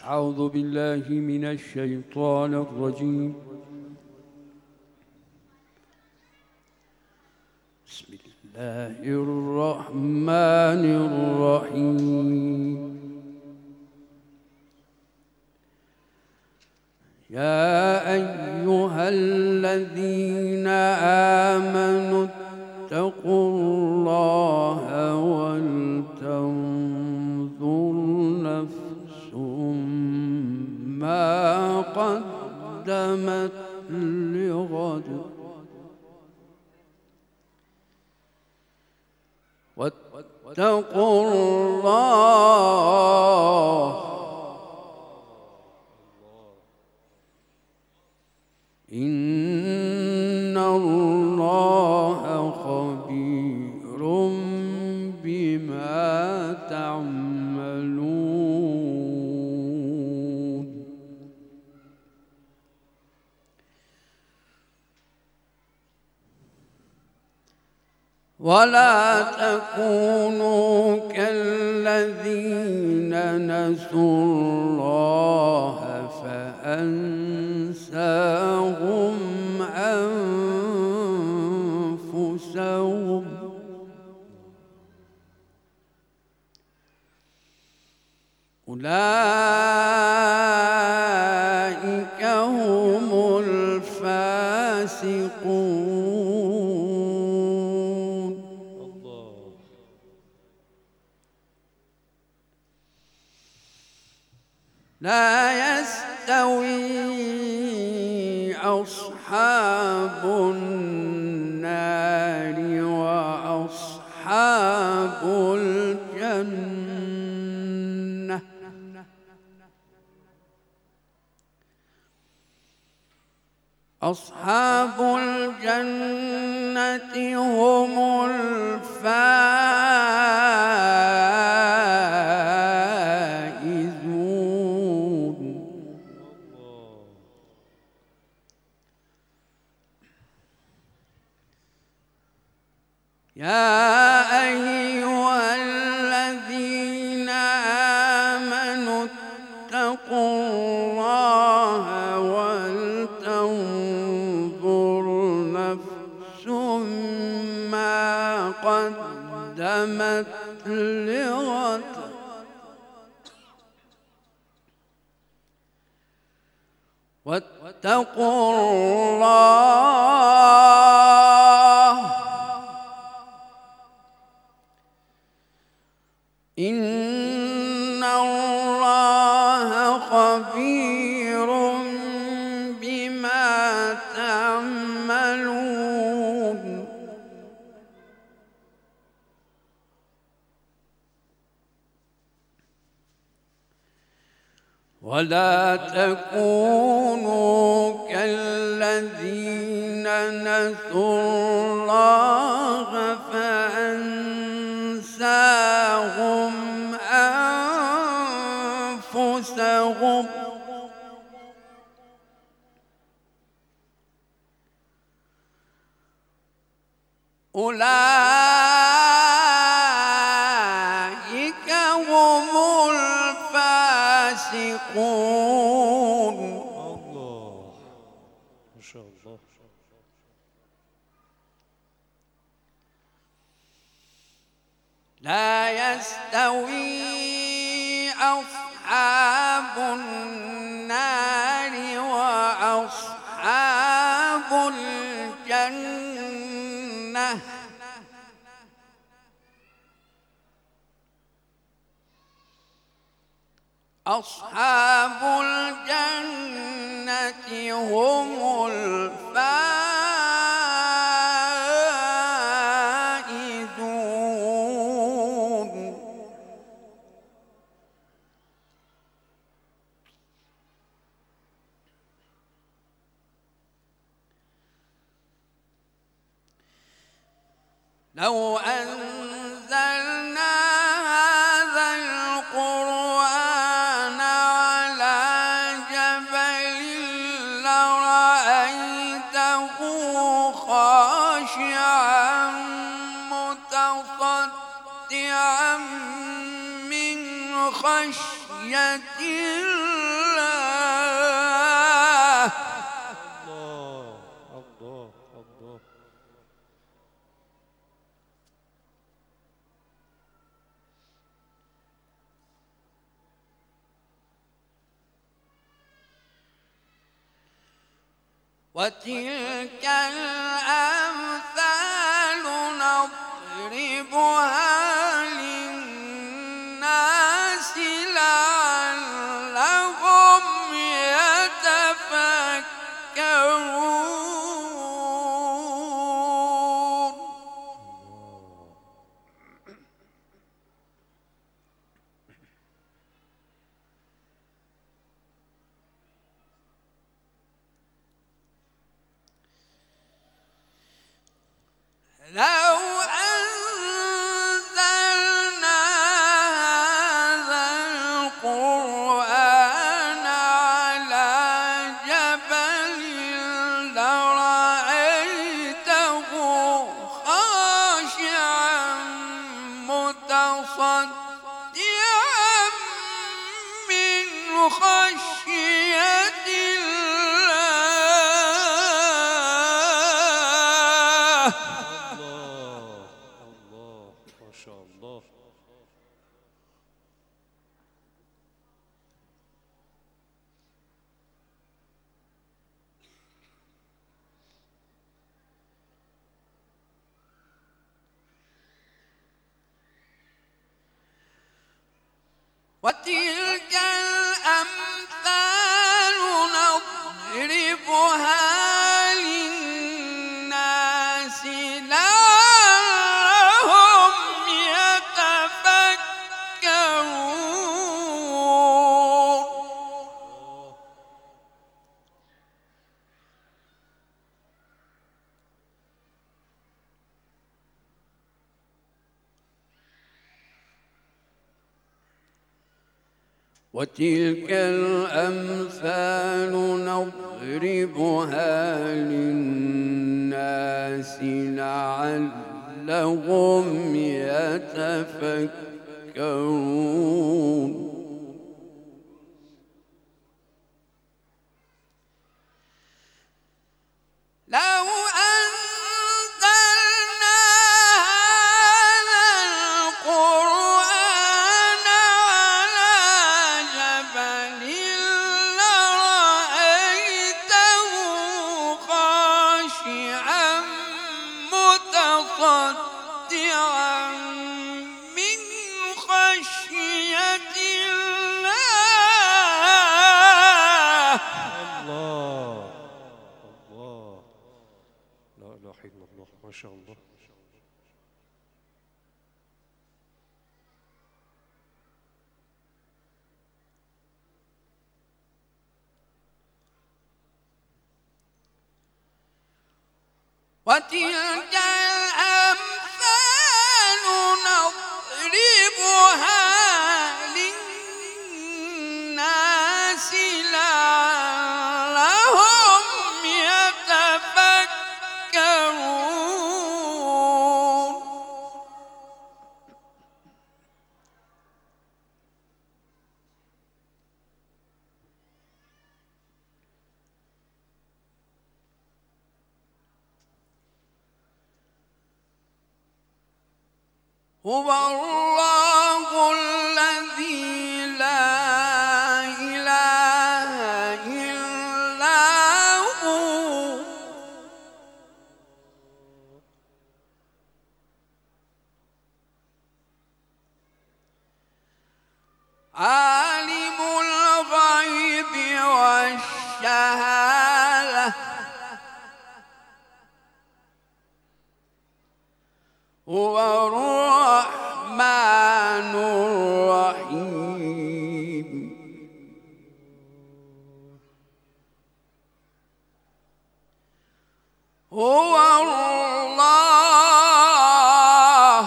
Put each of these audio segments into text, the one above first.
أعوذ بالله من الشيطان الرجيم. بسم الله الرحمن الرحيم. يا أيها الذين آمنوا اتقوا الله ولتنظر نفس ما قدمت لغد واتقوا الله إن الله خبير بما تعملون. ولا تكونوا كالذين نسوا الله فأنساهم أنفسهم أولئك هم الفاسقون. لا يستوي أصحاب النار وأصحاب الجنة أصحاب الجنة هم الفائزون. يا أيها الذين آمنوا اتقوا الله ولتنظر نفس ما قدمت لغد واتقوا الله إن الله خبير بما تعملون. ولا تكونوا كالذين نسوا الله فأنساهم أنفسهم أولئك هم الفاسقون. الله ما شاء الله. لا يستوي أصحاب النار وأصحاب الجنة أصحاب الجنة هم الفائزون. لو أنزلنا هذا القرآن على جبل لرأيته خاشعا متصدعا من خشية الله وتلك الأمثال نضربها للناس لعلهم يتفكرون. لو أنزلنا هذا القرآن على جبل لرأيته خاشعا متصدعا من خشية الله. الله ما شاء الله. وتلك الأمثال نضربها للناس لعلهم يتفكرون. وتلك الأمثال نضربها للناس لعلهم يتفكرون. لو أنزلنا هذا القرآن على جبل لرأيته خاشعا متصدعا من خشية الله. الله الله لا إله إلا الله ما شاء الله. وتلك الأمثال نضربها للناس لعلهم يتفكرون. هو الله الذي لا إله إلا هو عالم الغيب والشهادة هو الرحمن الرحيم. هو الله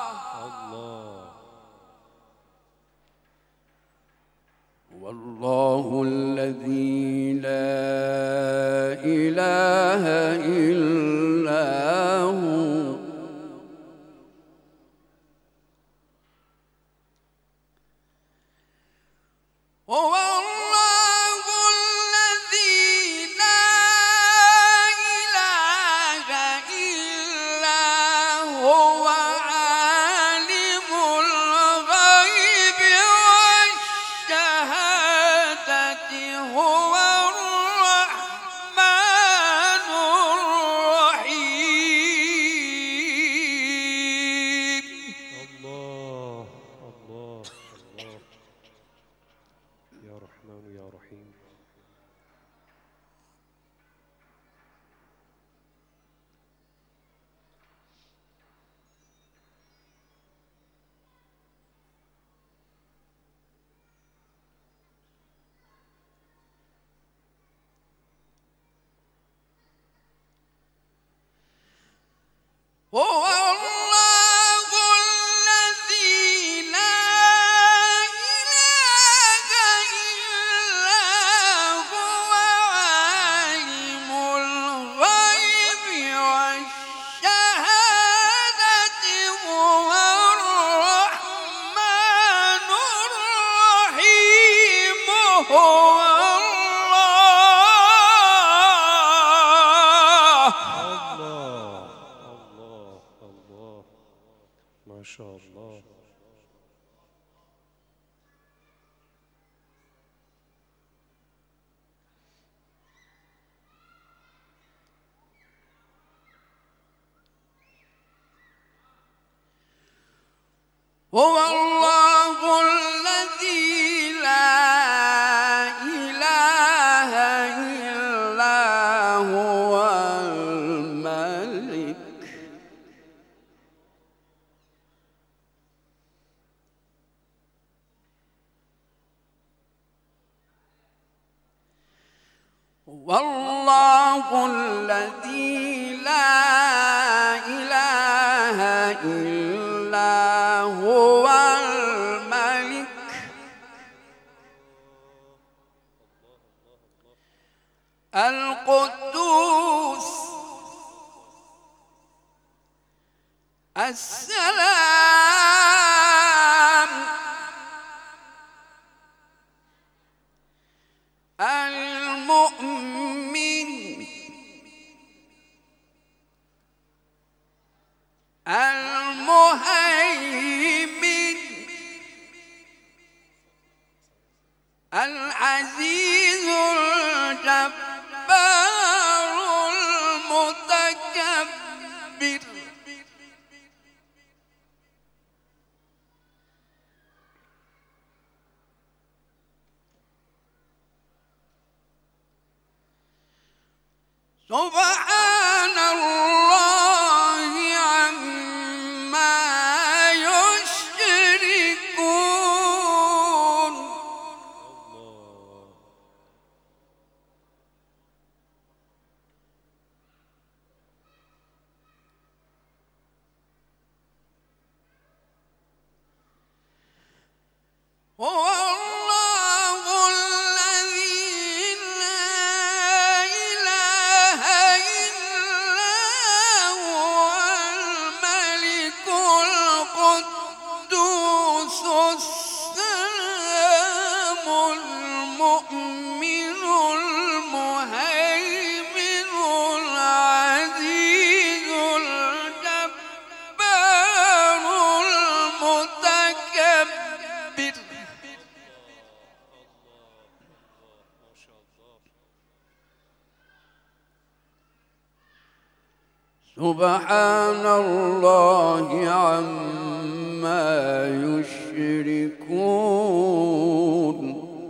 هو الله الذي لا إله إلا هو هو الله الذي لا إله إلا هو عالم الغيب والشهادة هو رحمن يا رحيم. هو الله الذي لا إله إلا هو عالم الغيب والشهادة هو الرحمن الرحيم هو ما شاء الله. هو الله الذي لا إله إلا هو الملك والله الذي لا إله إلا هو الملك القدوس السلام المؤمن المهيمن العزيز الجبار المتكبر سبحان الله عما يشركون هو الله الذي لا إله إلا هو الملك القدوس السلام المؤمن المهيمن العزيز الجبار المتكبر سبحان الله عما يشركون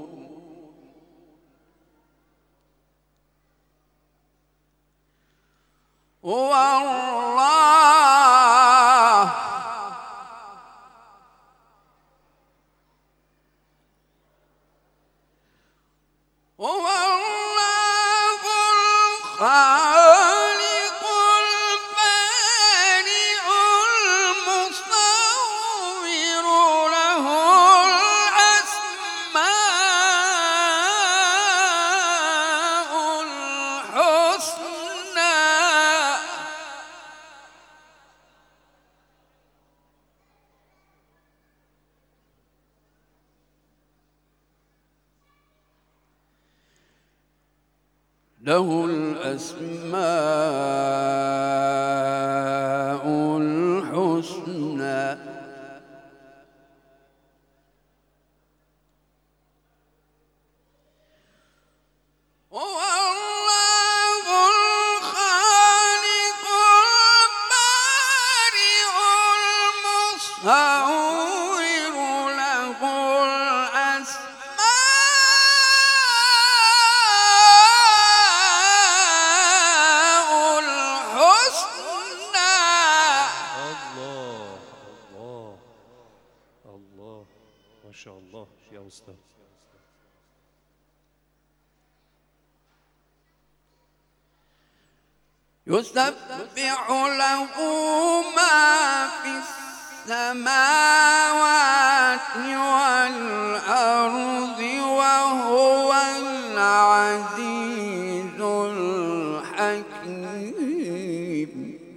هو الله هو الله الخالق البارئ المصور له الأسماء الحسنى له الأسماء الحسنى هو الله الخالق البارئ المصور له الأسماء أستاذ. يسبح له ما في السماوات والأرض وهو العزيز الحكيم.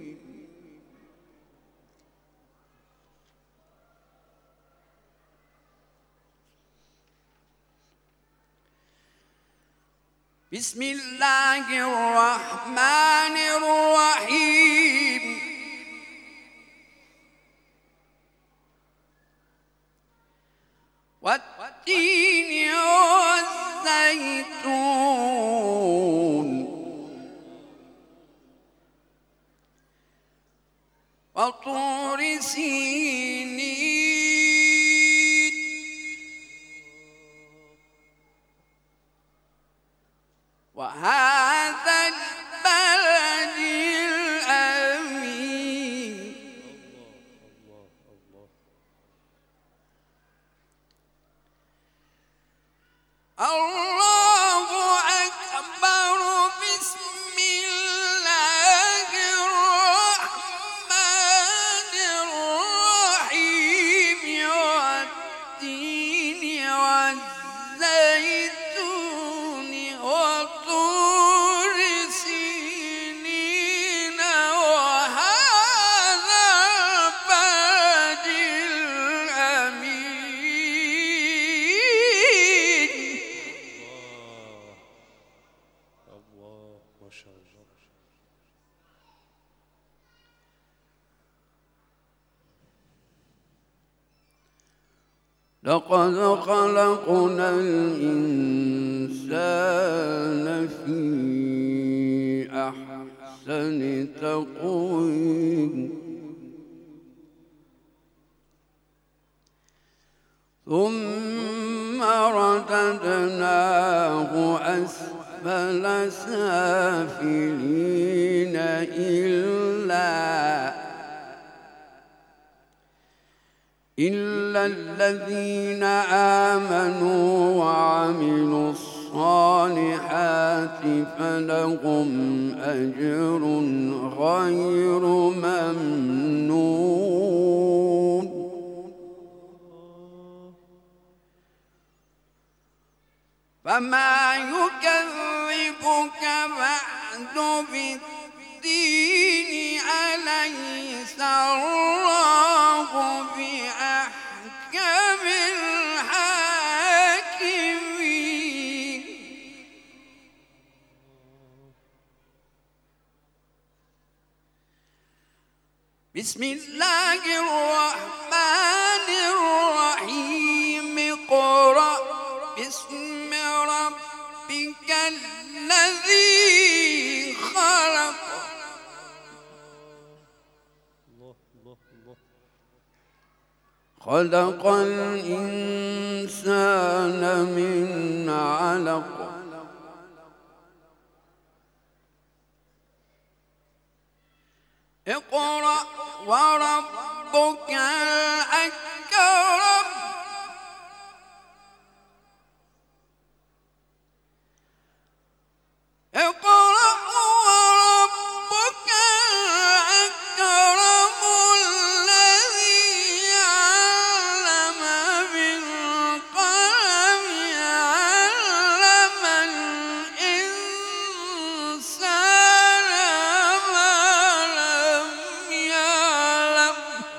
بسم الله الرحمن الرحيم. والتين والزيتون وطور سينين وهذا البلد الأمين. الله أكبر. بسم الله الرحمن الرحيم. والتين والزيتون وطور سينين وهذا البلد الأمين. الله ما شاء الله. لقد خلقنا الإنسان في أحسن تقويم ثم رددناه أسفل سافلين إلا الذين آمنوا وعملوا الصالحات فلهم أجر غير ممنون. فما يكذبك بعد بالدين. أليس الله بأحكم الحاكمين. بسم الله الرحمن الرحيم. اقرأ باسم ربك الذي خلق. خلق الإنسان من علق. اقرأ وربك الأكرم. اقرأ وربك الأكرم الذي علم بالقلم علم الإنسان ما لم يعلم.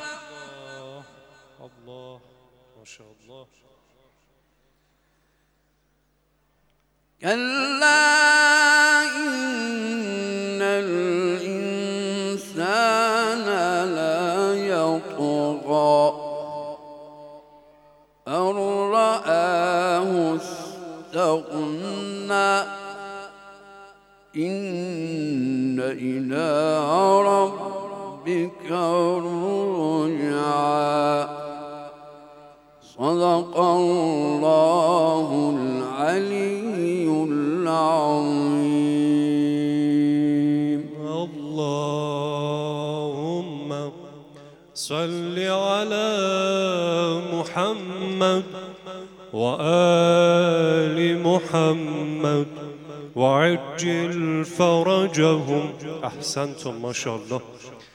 الله ما شاء الله. كلا إن الإنسان لا يطغى أن رآه استغنى إن إلى ربك الرجعى. صدق الله العلي العظيم. اللهم صل على محمد وآل محمد وعجل فرجهم. أحسنتم ما شاء الله.